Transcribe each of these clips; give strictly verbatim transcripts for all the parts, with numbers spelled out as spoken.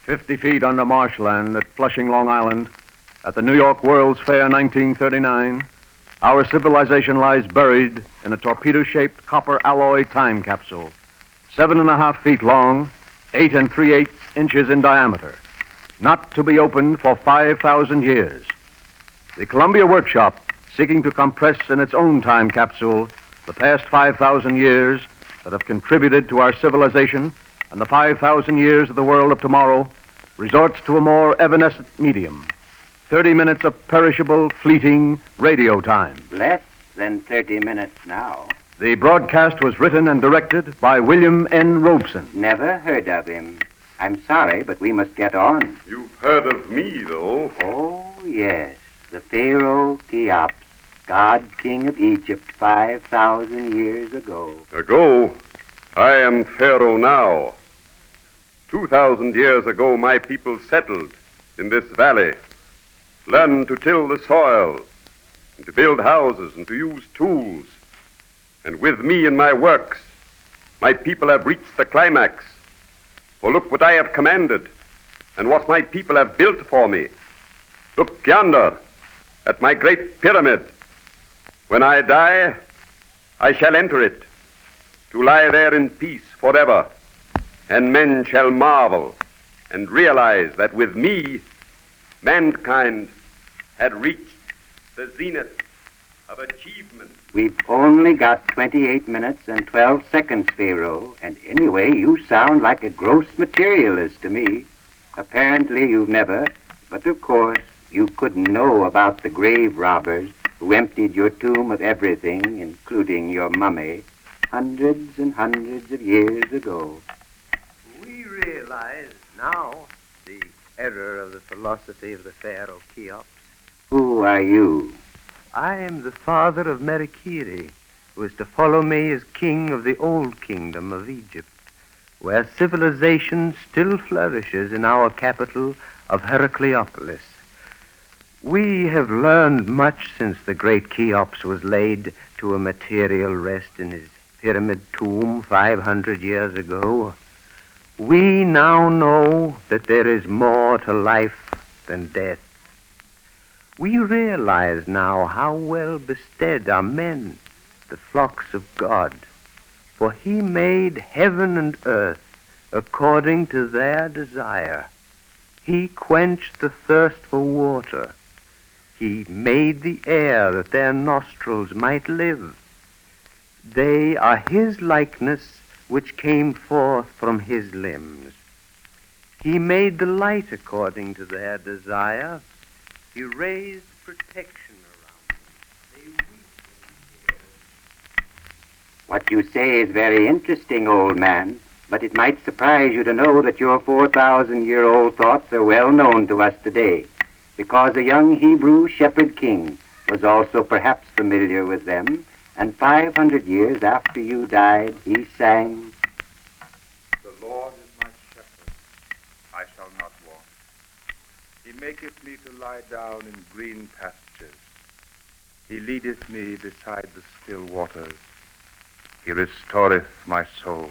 fifty feet under marshland at Flushing, Long Island, at the New York World's Fair nineteen thirty-nine, our civilization lies buried in a torpedo-shaped copper alloy time capsule, seven and a half feet long, eight and three-eighths inches in diameter, not to be opened for five thousand years. The Columbia Workshop, seeking to compress in its own time capsule the past five thousand years that have contributed to our civilization and the five thousand years of the world of tomorrow, resorts to a more evanescent medium, thirty minutes of perishable, fleeting radio time. Less than thirty minutes now. The broadcast was written and directed by William N. Robeson. Never heard of him. I'm sorry, but we must get on. You've heard of me, though. Oh, yes. The Pharaoh Cheops, God King of Egypt five thousand years ago. Ago? I am Pharaoh now. Two thousand years ago, my people settled in this valley, learned to till the soil, and to build houses, and to use tools. And with me in my works, my people have reached the climax. For look what I have commanded, and what my people have built for me. Look yonder, at my great pyramid. When I die, I shall enter it, to lie there in peace forever, and men shall marvel and realize that with me, mankind had reached the zenith of achievement. We've only got twenty-eight minutes and twelve seconds, Pharaoh, and anyway, you sound like a gross materialist to me. Apparently you've never, but of course, you couldn't know about the grave robbers who emptied your tomb of everything, including your mummy, hundreds and hundreds of years ago. We realize now the error of the philosophy of the Pharaoh Cheops. Who are you? I am the father of Merikiri, who is to follow me as king of the old kingdom of Egypt, where civilization still flourishes in our capital of Heracleopolis. We have learned much since the great Cheops was laid to a material rest in his pyramid tomb five hundred years ago. We now know that there is more to life than death. We realize now how well bestead are men, the flocks of God, for he made heaven and earth according to their desire. He quenched the thirst for water. He made the air that their nostrils might live. They are his likeness which came forth from his limbs. He made the light according to their desire. He raised protection around them. They weep. What you say is very interesting, old man, but it might surprise you to know that your four thousand year old thoughts are well known to us today, because a young Hebrew shepherd king was also perhaps familiar with them, and five hundred years after you died, he sang, "The Lord is my shepherd, I shall not want. He maketh me to lie down in green pastures. He leadeth me beside the still waters. He restoreth my soul.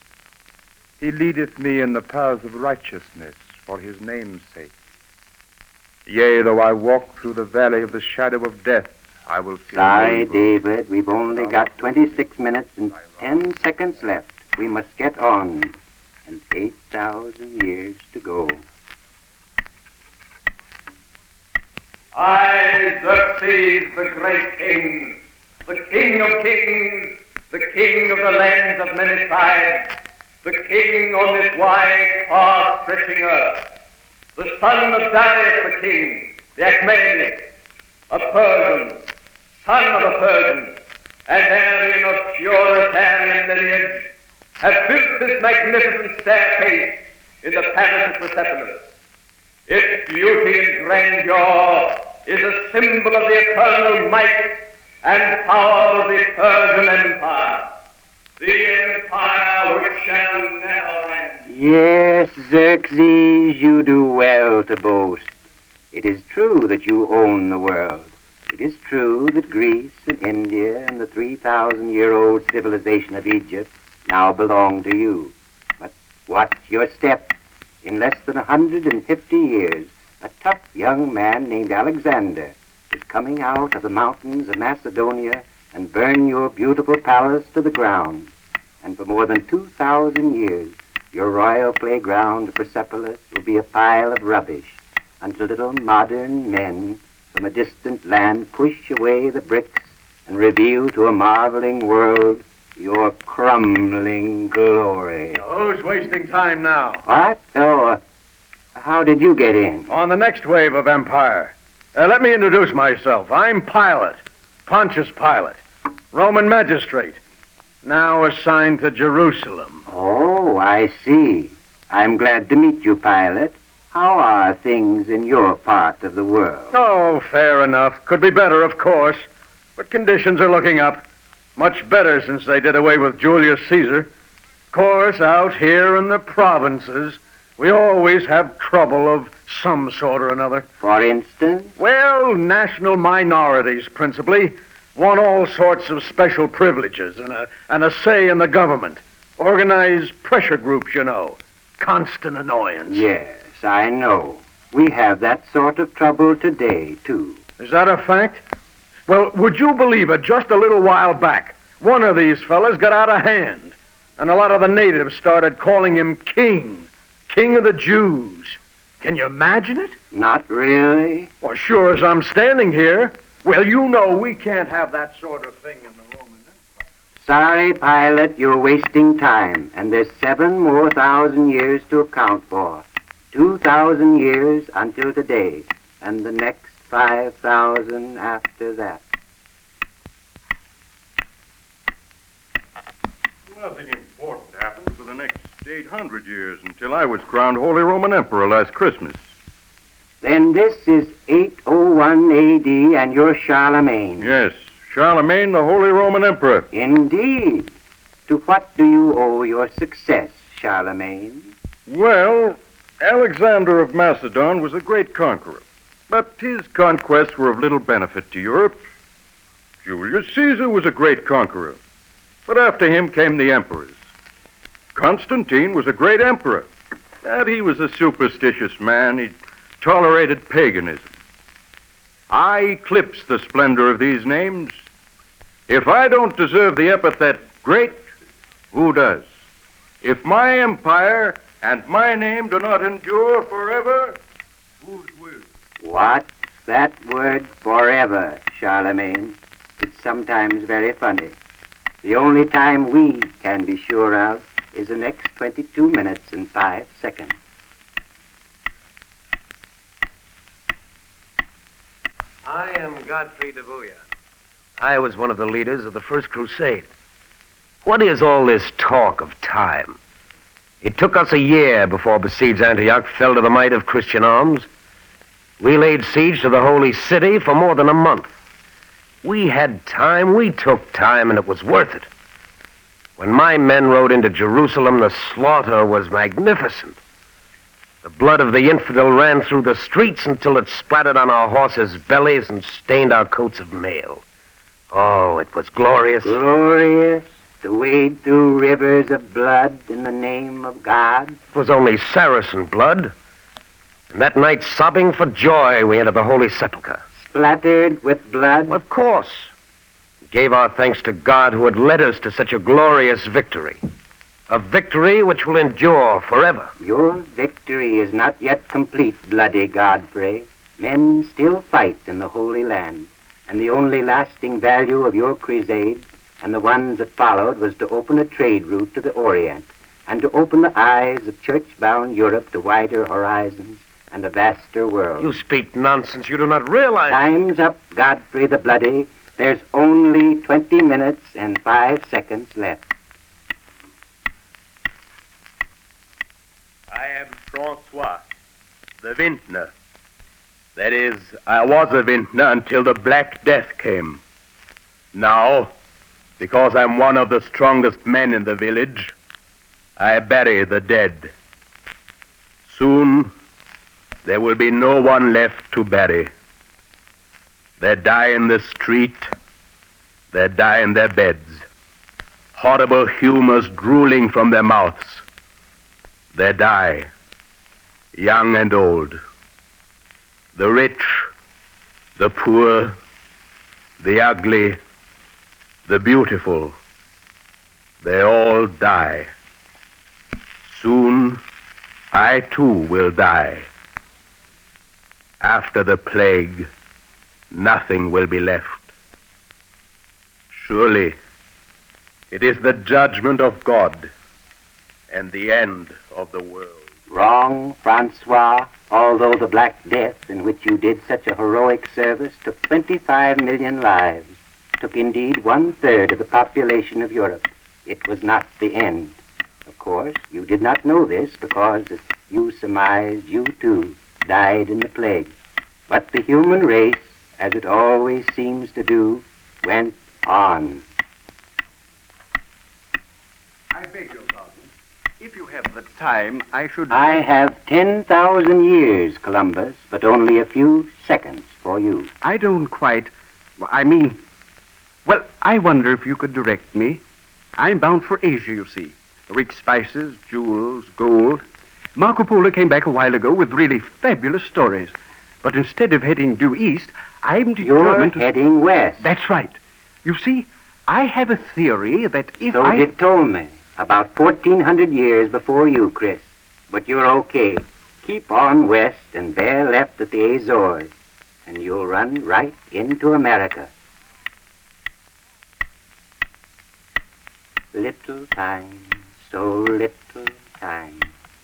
He leadeth me in the paths of righteousness for his name's sake. Yea, though I walk through the valley of the shadow of death, I will fear no Sorry, evil." David, we've only got twenty-six minutes and ten seconds left. We must get on, and eight thousand years to go. I, Xerxes, the great king, the king of kings, the king of the lands of many tribes, the king on this wide, far-stretching earth, the son of Darius the king, the Achaemenid, a Persian, son of a Persian, and Aryan of Puritanian lineage, have built this magnificent staircase in the palace of Persepolis. Its beauty and grandeur is a symbol of the eternal might and power of the Persian Empire, the empire which shall never end. Yes, Xerxes, you do well to boast. It is true that you own the world. It is true that Greece and India and the three thousand year old civilization of Egypt now belong to you. But watch your step. In less than a hundred and fifty years, a tough young man named Alexander is coming out of the mountains of Macedonia and burn your beautiful palace to the ground. And for more than two thousand years, your royal playground of Persepolis will be a pile of rubbish until little modern men from a distant land push away the bricks and reveal to a marveling world your crumbling glory. Who's wasting time now? What? Oh, uh, how did you get in? On the next wave of empire. Uh, let me introduce myself. I'm Pilate, Pontius Pilate, Roman magistrate, now assigned to Jerusalem. Oh, I see. I'm glad to meet you, Pilate. How are things in your part of the world? Oh, fair enough. Could be better, of course. But conditions are looking up. Much better since they did away with Julius Caesar. Of course, out here in the provinces, we always have trouble of some sort or another. For instance? Well, national minorities, principally, want all sorts of special privileges and a, and a say in the government. Organized pressure groups, you know. Constant annoyance. Yes, I know. We have that sort of trouble today, too. Is that a fact? Well, would you believe it, just a little while back, one of these fellas got out of hand, and a lot of the natives started calling him king, king of the Jews. Can you imagine it? Not really. Well, sure as I'm standing here. Well, you know we can't have that sort of thing in the Roman Empire. Sorry, Pilate, you're wasting time, and there's seven more thousand years to account for. Two thousand years until today, and the next five thousand after that. Nothing important happened for the next eight hundred years until I was crowned Holy Roman Emperor last Christmas. Then this is eight oh one A D and you're Charlemagne. Yes, Charlemagne, the Holy Roman Emperor. Indeed. To what do you owe your success, Charlemagne? Well, Alexander of Macedon was a great conqueror, but his conquests were of little benefit to Europe. Julius Caesar was a great conqueror, but after him came the emperors. Constantine was a great emperor, but he was a superstitious man. He tolerated paganism. I eclipse the splendor of these names. If I don't deserve the epithet great, who does? If my empire and my name do not endure forever, whose will? What's that word forever, Charlemagne? It's sometimes very funny. The only time we can be sure of is the next twenty-two minutes and five seconds. I am Godfrey de Bouillon. I was one of the leaders of the First Crusade. What is all this talk of time? It took us a year before besieged Antioch fell to the might of Christian arms. We laid siege to the holy city for more than a month. We had time, we took time, and it was worth it. When my men rode into Jerusalem, the slaughter was magnificent. The blood of the infidel ran through the streets until it splattered on our horses' bellies and stained our coats of mail. Oh, it was glorious. Glorious to wade through rivers of blood in the name of God. It was only Saracen blood. And that night, sobbing for joy, we entered the Holy Sepulchre. Splattered with blood? Of course. We gave our thanks to God who had led us to such a glorious victory. A victory which will endure forever. Your victory is not yet complete, bloody Godfrey. Men still fight in the Holy Land. And the only lasting value of your crusade and the ones that followed was to open a trade route to the Orient and to open the eyes of church-bound Europe to wider horizons and a vaster world. You speak nonsense. You do not realize... Time's up, Godfrey the Bloody. There's only twenty minutes and five seconds left. I am Francois, the vintner. That is, I was a vintner until the Black Death came. Now, because I'm one of the strongest men in the village, I bury the dead. Soon, there will be no one left to bury. They die in the street. They die in their beds. Horrible humors drooling from their mouths. They die. young and old, the rich, the poor, the ugly, the beautiful, they all die. Soon, I too will die. After the plague, nothing will be left. Surely, it is the judgment of God and the end of the world. Wrong, Francois. Although the Black Death, in which you did such a heroic service, took twenty-five million lives, took indeed one-third of the population of Europe, it was not the end. Of course, you did not know this because, as you surmised, you too died in the plague. But the human race, as it always seems to do, went on. I beg your pardon. If you have the time, I should... I have ten thousand years, Columbus, but only a few seconds for you. I don't quite... I mean... Well, I wonder if you could direct me. I'm bound for Asia, you see. Rich spices, jewels, gold. Marco Polo came back a while ago with really fabulous stories. But instead of heading due east, I'm determined... You're heading west. That's right. You see, I have a theory that if so I... So did Ptolemy. About fourteen hundred years before you, Chris. But you're okay. Keep on west and bear left at the Azores, and you'll run right into America. Little time, so little time.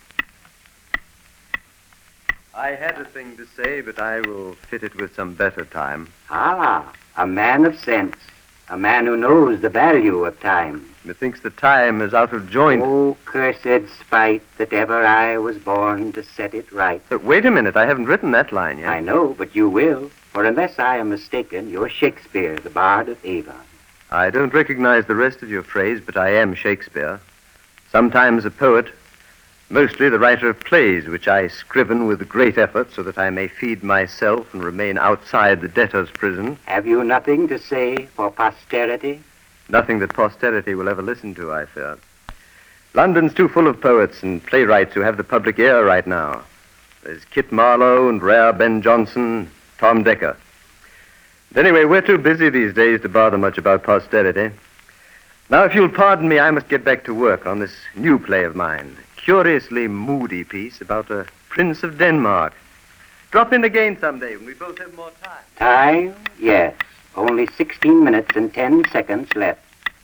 I had a thing to say, but I will fit it with some better time. Ah, a man of sense. A man who knows the value of time. Methinks the time is out of joint. Oh, cursed spite that ever I was born to set it right. But wait a minute, I haven't written that line yet. I know, but you will. For unless I am mistaken, you're Shakespeare, the Bard of Avon. I don't recognize the rest of your phrase, but I am Shakespeare. Sometimes a poet, mostly the writer of plays, which I scriven with great effort so that I may feed myself and remain outside the debtor's prison. Have you nothing to say for posterity? Nothing that posterity will ever listen to, I fear. London's too full of poets and playwrights who have the public ear right now. There's Kit Marlowe and rare Ben Jonson, Tom Dekker. But anyway, we're too busy these days to bother much about posterity. Now, if you'll pardon me, I must get back to work on this new play of mine. Curiously moody piece about a Prince of Denmark. Drop in again someday when we both have more time. Time? Yes. Only sixteen minutes and ten seconds left.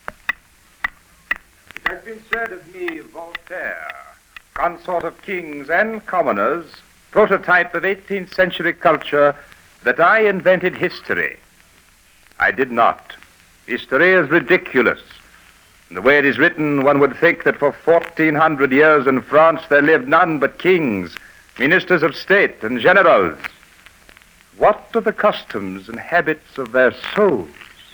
It has been said of me, Voltaire, consort of kings and commoners, prototype of eighteenth century culture, that I invented history. I did not. History is ridiculous. In the way it is written, one would think that for fourteen hundred years in France there lived none but kings, ministers of state, and generals. What are the customs and habits of their souls?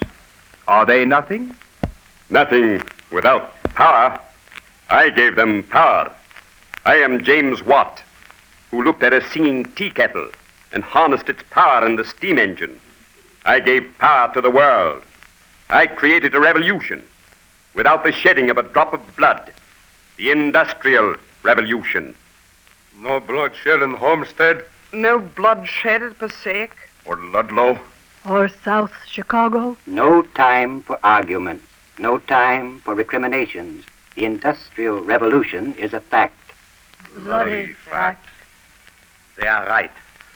Are they nothing? Nothing without power. I gave them power. I am James Watt, who looked at a singing tea kettle and harnessed its power in the steam engine. I gave power to the world. I created a revolution without the shedding of a drop of blood. The Industrial Revolution. No bloodshed in Homestead? No bloodshed at Passaic? Or Ludlow? Or South Chicago? No time for arguments. No time for recriminations. The Industrial Revolution is a fact. Bloody fact. They are right.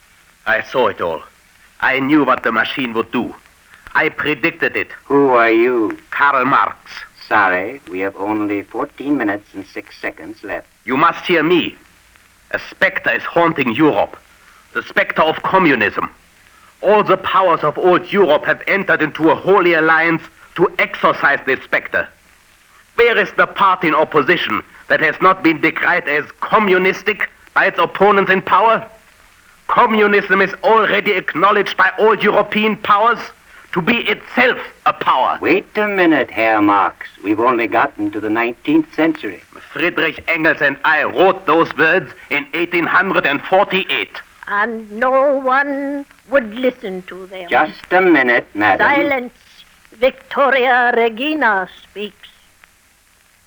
I saw it all. I knew what the machine would do. I predicted it. Who are you? Karl Marx. Sorry, we have only fourteen minutes and six seconds left. You must hear me. A specter is haunting Europe. The specter of communism. All the powers of old Europe have entered into a holy alliance to exorcise this specter. Where is the party in opposition that has not been decried as communistic by its opponents in power? Communism is already acknowledged by all European powers to be itself a power. Wait a minute, Herr Marx. We've only gotten to the nineteenth century. Friedrich Engels and I wrote those words in eighteen forty-eight. And no one would listen to them. Just a minute, madam. Silence. Victoria Regina speaks.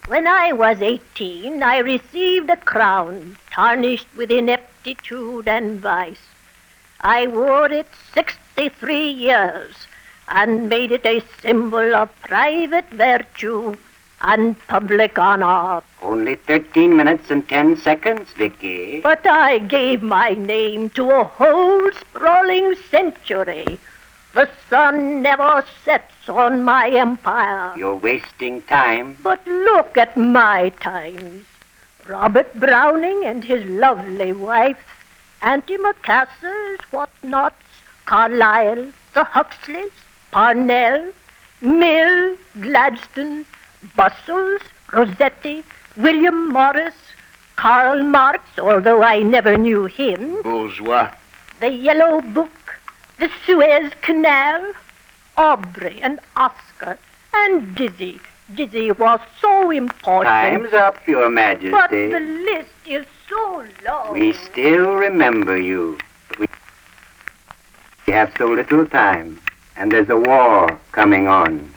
When I was eighteen, I received a crown tarnished with ineptitude and vice. I wore it sixty-three years and made it a symbol of private virtue and public honor. Only thirteen minutes and ten seconds, Vicky. But I gave my name to a whole sprawling century. The sun never sets on my empire. You're wasting time. But look at my times. Robert Browning and his lovely wife, antimacassars, whatnots, Carlyle, the Huxleys, Parnell, Mill, Gladstone, Bustles, Rossetti, William Morris, Karl Marx, although I never knew him, Bourgeois. the Yellow Book, the Suez Canal, Aubrey and Oscar, and Dizzy. Dizzy was so important. Time's up, Your Majesty. But the list is so long. We still remember you. We have so little time, and there's a war coming on.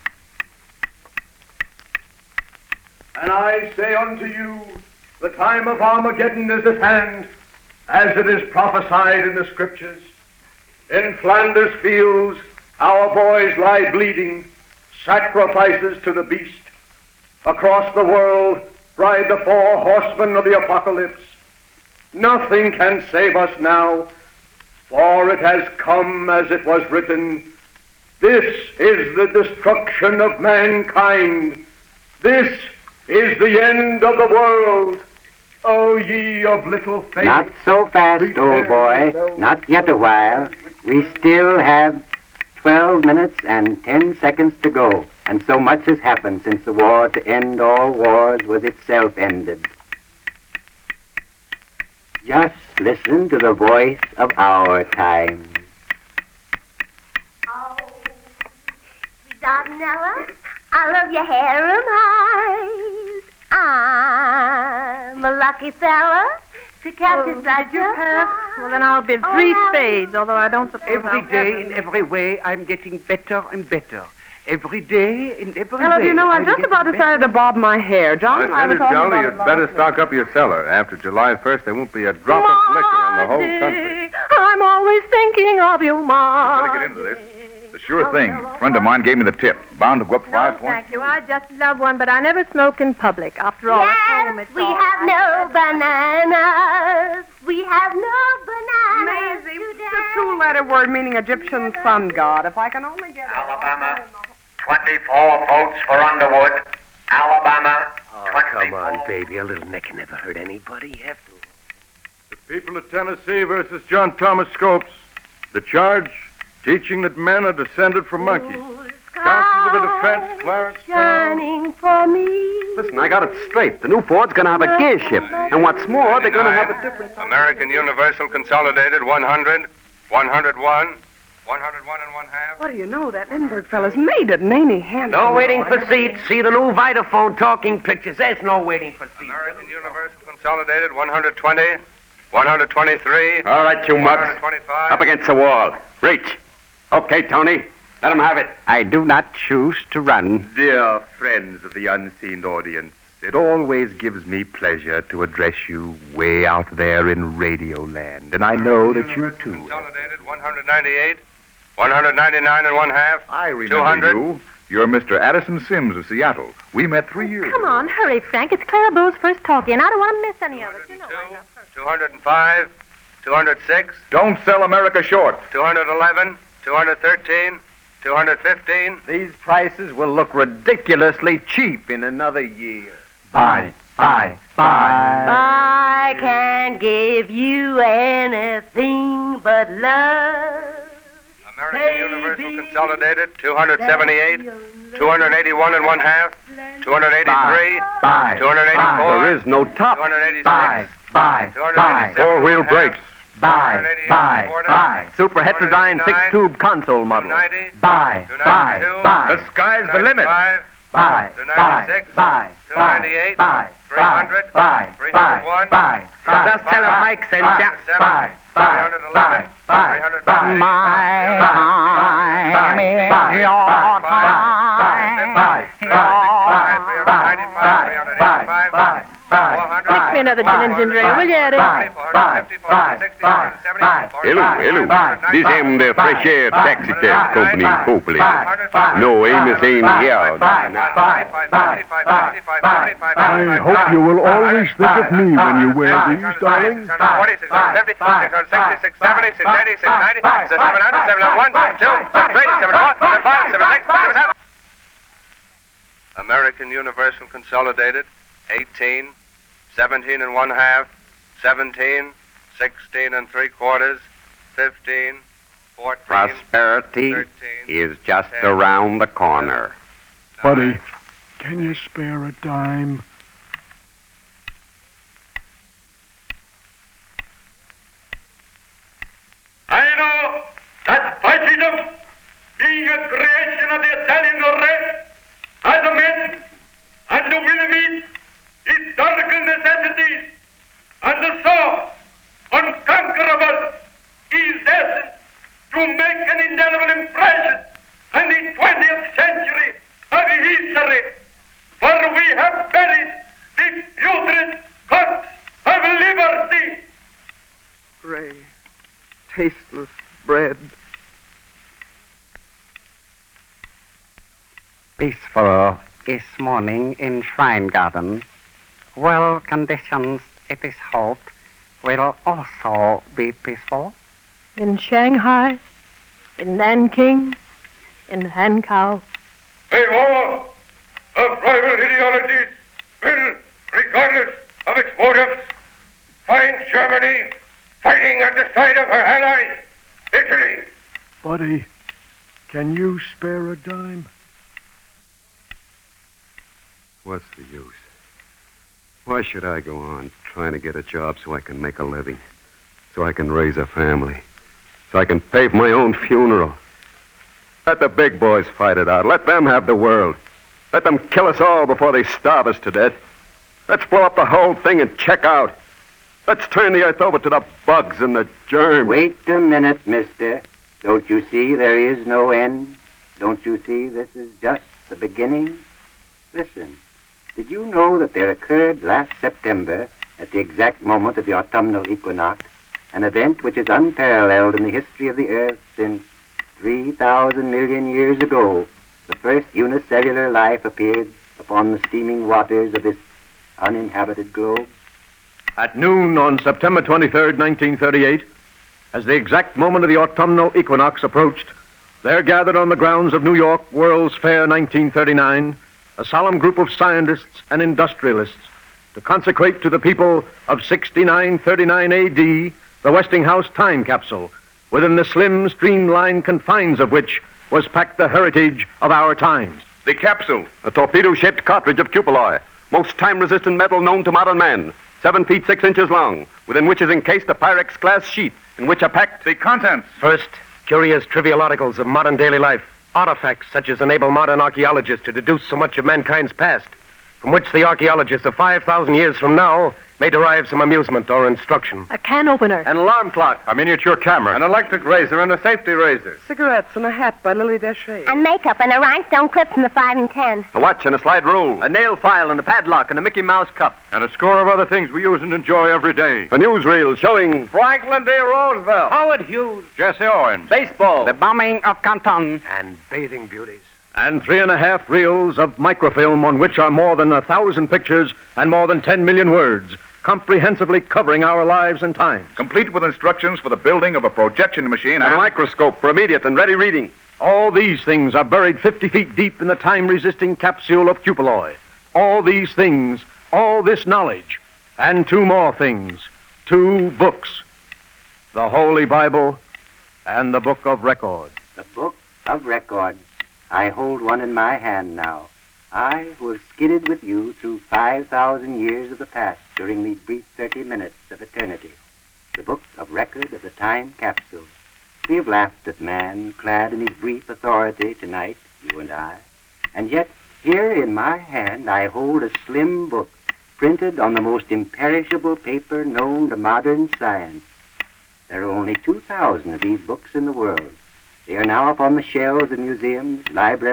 And I say unto you, the time of Armageddon is at hand, as it is prophesied in the Scriptures. In Flanders fields, our boys lie bleeding, sacrifices to the beast. Across the world ride the four horsemen of the apocalypse. Nothing can save us now, for it has come as it was written, this is the destruction of mankind. This is the end of the world. O ye of little faith. Not so fast, old boy. Not yet a while. We still have twelve minutes and ten seconds to go. And so much has happened since the war to end all wars was itself ended. Just listen to the voice of our time. Oh, Darnella, I love your hair and eyes. I'm a lucky fella to catch Oh, a such did you pass? Well, then I'll bid Oh, three now- spades, although I don't suppose Every I'll day, have in them. every way, I'm getting better and better. Every day, in every Well, way. you know, I'm just getting about decided to bob my hair. John and I were talking about you'd it better last stock up your cellar. After July first, there won't be a drop of liquor in the whole country. I'm always thinking of you, Ma. Better get into this. The sure thing. A friend of mine gave me the tip. Bound to go up five No, points. thank you. I just love one, but I never smoke in public. After all, at home Yes, it's we all have right. no bananas. We have no bananas Maisie, today. it's a two-letter word meaning Egyptian sun god. If I can only get it. Alabama, twenty-four votes for Underwood. Alabama, Oh, twenty-four. come on, baby. A little neck can never hurt anybody. You have to. The people of Tennessee versus John Thomas Scopes. The charge, teaching that men are descended from monkeys. Counsel of the defense, Clarence. Shining for me. Listen, I got it straight. The new Ford's going to have a gear shift. And what's more, they're going to have a different... American Universal Consolidated, one hundred, one hundred one, one hundred one and one half. What do you know? That Lindbergh fella's made it, and ain't he handsome? No waiting for seats. See the new Vitaphone talking pictures. There's no waiting for seats. American Universal Consolidated, one hundred twenty, one hundred twenty-three. All right, you one mugs. hundred twenty-five. Up against the wall. Reach. Okay, Tony. Let him have it. I do not choose to run. Dear friends of the unseen audience, it always gives me pleasure to address you way out there in Radio Land, and I know that you too. Consolidated, one hundred ninety-eight, one hundred ninety-nine and one half. I remember two hundred. you. You're Mister Addison Sims of Seattle. We met three years Come ago. on, hurry, Frank. It's Clara Boo's first talkie, and I don't want to miss any of it. You know I love her. two hundred five, two hundred six, Don't sell America short. two hundred eleven, two hundred thirteen, two hundred fifteen. These prices will look ridiculously cheap in another year. Buy, buy, buy. I can't give you anything but love. American Universal Consolidated, two hundred seventy-eight, two hundred eighty-one and one half, two hundred eighty-three, Buy. two hundred eighty-four, There is no top. two hundred eighty-six, Buy, buy, two hundred buy. eighty-seven, Four-wheel brakes. Buy, buy, buy. Super Heterodyne six-tube console model. ninety, Buy, two buy, ninety-two, buy. The sky's the limit. ninety-five, Buy, two buy, ninety-six, buy, two buy, ninety-eight, buy, three hundred, buy, three buy, hundred one, buy, buy. Just tell him Mike sent buy, ya. buy, buy, buy, buy, buy, buy, buy, buy, buy, buy, buy, buy, Fix me another gin and ginger ale, will you, Eddie? Hello, hello. This am the Fresh Air Taxi Cab Company in Copley. No, Amos ain't here. I hope you will always think of me when you wear these, darling. American Universal Consolidated, eighteen, seventeen and one half, seventeen, sixteen and three quarters, fifteen, fourteen, Prosperity thirteen, is just ten, around the corner. Buddy, can you spare a dime? I know that fascism, being a creation of the Italian race, has a myth and the will meet historical necessities, and the so unconquerable is destined to make an indelible impression in the twentieth century of history, for we have buried the putrid corpse of liberty. Gray, tasteless bread. Peaceful this morning in Shrine Garden. Well, conditions, it is hoped, will also be peaceful. In Shanghai, in Nanking, in Hankow. A war of rival ideologies will, regardless of its motives, find Germany fighting at the side of her ally, Italy. Buddy, can you spare a dime? What's the use? Why should I go on trying to get a job so I can make a living? So I can raise a family? So I can pay for my own funeral? Let the big boys fight it out. Let them have the world. Let them kill us all before they starve us to death. Let's blow up the whole thing and check out. Let's turn the earth over to the bugs and the germs. Wait a minute, mister. Don't you see there is no end? Don't you see this is just the beginning? Listen, did you know that there occurred last September, at the exact moment of the autumnal equinox, an event which is unparalleled in the history of the earth since three thousand million years ago, the first unicellular life appeared upon the steaming waters of this uninhabited globe? At noon on September twenty-third, nineteen thirty-eight, as the exact moment of the autumnal equinox approached, there gathered on the grounds of New York World's Fair nineteen thirty-nine a solemn group of scientists and industrialists to consecrate to the people of sixty-nine thirty-nine A D the Westinghouse time capsule, within the slim, streamlined confines of which was packed the heritage of our times. The capsule, a torpedo-shaped cartridge of cupelloy, most time-resistant metal known to modern man, seven feet six inches long, within which is encased a Pyrex glass sheet, in which are packed the contents. First, curious trivial articles of modern daily life, artifacts such as enable modern archaeologists to deduce so much of mankind's past, from which the archaeologists of five thousand years from now may derive some amusement or instruction. A can opener. An alarm clock. A miniature camera. An electric razor and a safety razor. Cigarettes and a hat by Lily Deshay. And makeup and a rhinestone clip from the five and ten. a watch and a slide rule, A nail file and a padlock and a Mickey Mouse cup. And a score of other things we use and enjoy every day. a newsreel showing Franklin D. Roosevelt. Howard Hughes. Jesse Owens. Baseball. The bombing of Canton. And bathing beauties. And three and a half reels of microfilm on which are more than a thousand pictures and more than ten million words, comprehensively covering our lives and times. Complete with instructions for the building of a projection machine a and... microscope for immediate and ready reading. All these things are buried fifty feet deep in the time-resisting capsule of cupelloy. All these things, all this knowledge, and two more things, two books, the Holy Bible and the Book of Record. The Book of Record. I hold one in my hand now. I, who have skidded with you through five thousand years of the past during these brief thirty minutes of eternity. The Book of Record of the Time Capsule. We have laughed at man, clad in his brief authority tonight, you and I. And yet, here in my hand, I hold a slim book, printed on the most imperishable paper known to modern science. There are only two thousand of these books in the world. They are now upon the shelves of museums, libraries,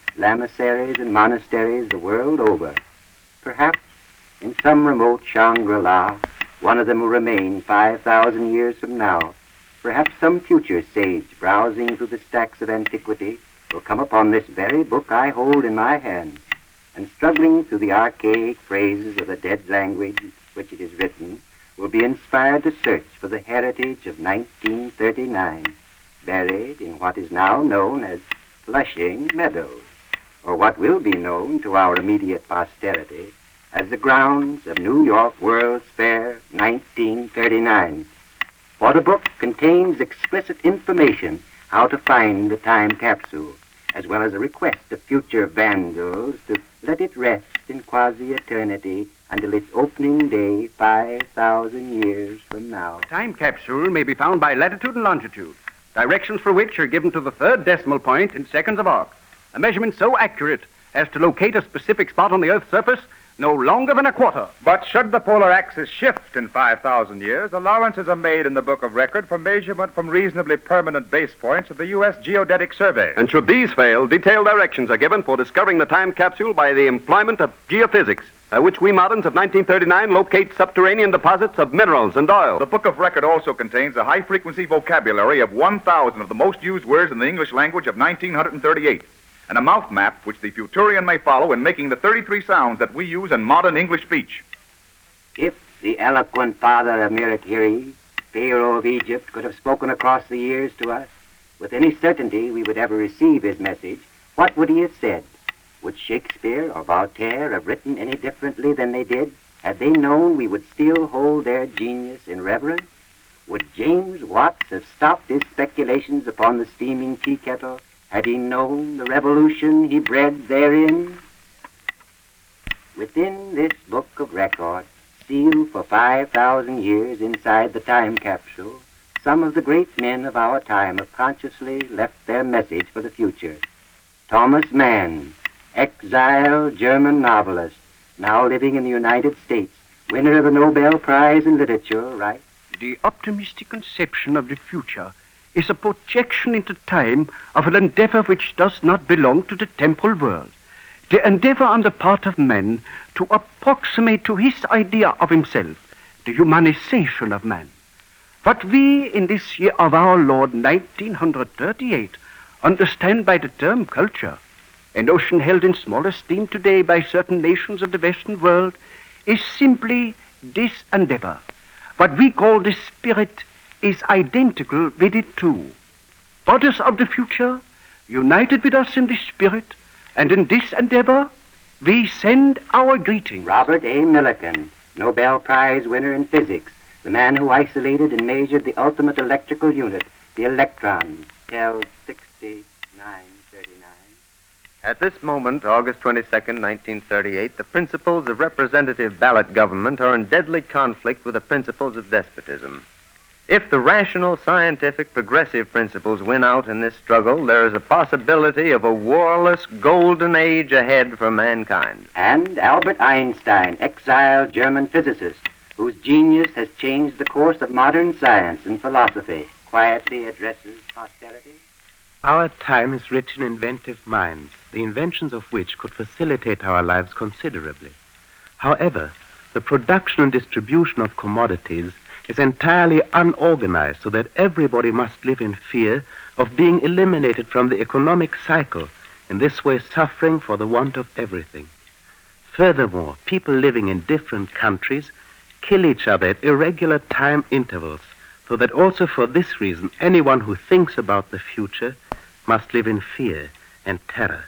lamasseries, and monasteries the world over. Perhaps in some remote Shangri-La, one of them will remain five thousand years from now. Perhaps some future sage browsing through the stacks of antiquity will come upon this very book I hold in my hand, and struggling through the archaic phrases of the dead language which it is written, will be inspired to search for the heritage of nineteen thirty-nine, buried in what is now known as Flushing Meadows, or what will be known to our immediate posterity as the grounds of New York World's Fair nineteen thirty-nine. For the book contains explicit information how to find the time capsule, as well as a request of future vandals to let it rest in quasi-eternity until its opening day five thousand years from now. Time capsule may be found by latitude and longitude, directions for which are given to the third decimal point in seconds of arc, a measurement so accurate as to locate a specific spot on the Earth's surface no longer than a quarter. But should the polar axis shift in five thousand years, allowances are made in the Book of Record for measurement from reasonably permanent base points of the U S Geodetic Survey. And should these fail, detailed directions are given for discovering the time capsule by the employment of geophysics, by which we moderns of nineteen thirty-nine locate subterranean deposits of minerals and oil. The Book of Record also contains a high-frequency vocabulary of one thousand of the most used words in the English language of nineteen thirty-eight, and a mouth map which the futurian may follow in making the thirty-three sounds that we use in modern English speech. If the eloquent father of Mirakhiri, Pharaoh of Egypt, could have spoken across the years to us, with any certainty we would ever receive his message, what would he have said? Would Shakespeare or Voltaire have written any differently than they did, had they known we would still hold their genius in reverence? Would James Watts have stopped his speculations upon the steaming tea kettle had he known the revolution he bred therein? Within this book of record, sealed for five thousand years inside the time capsule, some of the great men of our time have consciously left their message for the future. Thomas Mann, exiled German novelist, now living in the United States, winner of a Nobel Prize in Literature, writes, "The optimistic conception of the future is a projection into time of an endeavor which does not belong to the temporal world. The endeavor on the part of man to approximate to his idea of himself, the humanization of man. What we in this year of our Lord nineteen thirty-eight understand by the term culture, a notion held in small esteem today by certain nations of the Western world, is simply this endeavor. What we call the spirit is identical with it too. Brothers of the future, united with us in the spirit, and in this endeavor, we send our greeting." Robert A. Millikan, Nobel Prize winner in physics, the man who isolated and measured the ultimate electrical unit, the electron, tells sixty-nine thirty-nine. At this moment, August twenty-second, nineteen thirty-eight, the principles of representative ballot government are in deadly conflict with the principles of despotism. If the rational, scientific, progressive principles win out in this struggle, there is a possibility of a warless golden age ahead for mankind. And Albert Einstein, exiled German physicist, whose genius has changed the course of modern science and philosophy, quietly addresses posterity. Our time is rich in inventive minds, the inventions of which could facilitate our lives considerably. However, the production and distribution of commodities is entirely unorganized, so that everybody must live in fear of being eliminated from the economic cycle, in this way suffering for the want of everything. Furthermore, people living in different countries kill each other at irregular time intervals, so that also for this reason anyone who thinks about the future must live in fear and terror.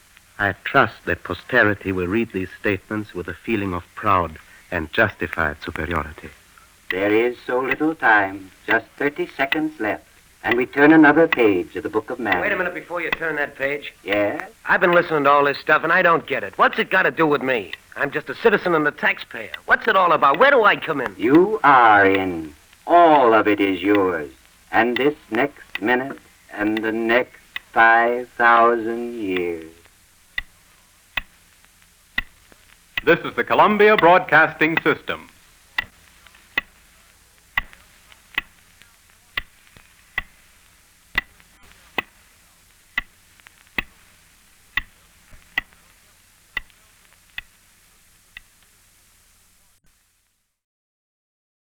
I trust that posterity will read these statements with a feeling of proud and justified superiority. There is so little time, just thirty seconds left, and we turn another page of the Book of Man. Wait a minute before you turn that page. Yes? I've been listening to all this stuff, and I don't get it. What's it got to do with me? I'm just a citizen and a taxpayer. What's it all about? Where do I come in? You are in. All of it is yours. And this next minute and the next five thousand years. This is the Columbia Broadcasting System.